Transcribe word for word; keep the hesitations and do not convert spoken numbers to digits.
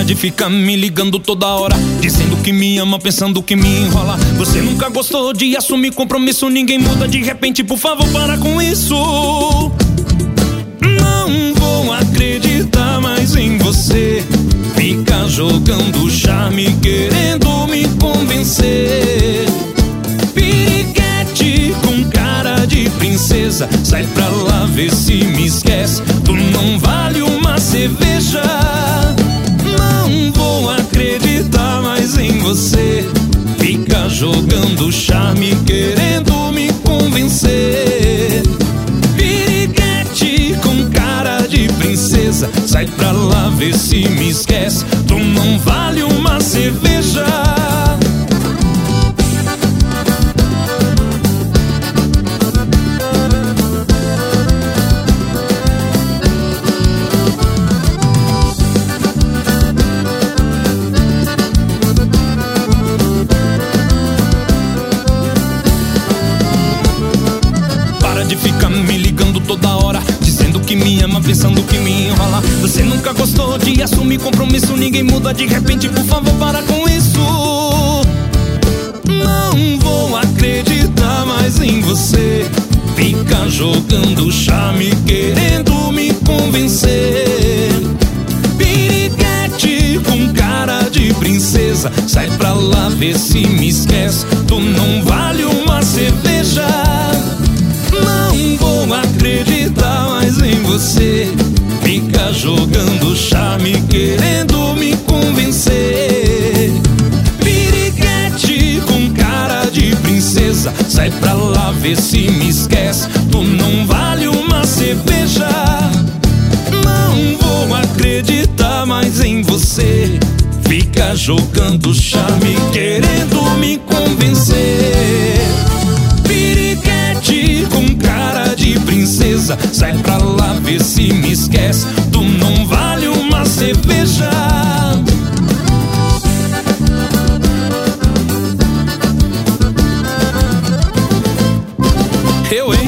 de ficar me ligando toda hora, dizendo que me ama, pensando que me enrola. Você nunca gostou de assumir compromisso, ninguém muda de repente, por favor, para com isso. Não vou acreditar mais em você. Fica jogando charme, querendo me convencer. Piriguete com cara de princesa, sai pra lá, vê se me esquece. Tu não vale uma cerveja. Não vou acreditar mais em você. Fica jogando charme, querendo me convencer. Piriguete com cara de princesa, sai pra lá, vê se me esquece. Tu não vale uma cerveja. De ficar me ligando toda hora, dizendo que me ama, pensando que me enrola. Você nunca gostou de assumir compromisso, ninguém muda de repente, por favor, para com isso. Não vou acreditar mais em você. Fica jogando charme, querendo me convencer. Piriguete com cara de princesa, sai pra lá, vê se me esquece. Tu não vale uma cerveja. Não vou acreditar mais em você. Fica jogando charme, querendo me convencer. Piriguete com cara de princesa, sai pra lá, vê se me esquece. Tu não vale uma cerveja. Não vou acreditar mais em você. Fica jogando charme, querendo me convencer. Piriguete com cara de princesa, sai pra lá, vê se me esquece. Tu não vale uma cerveja. Eu,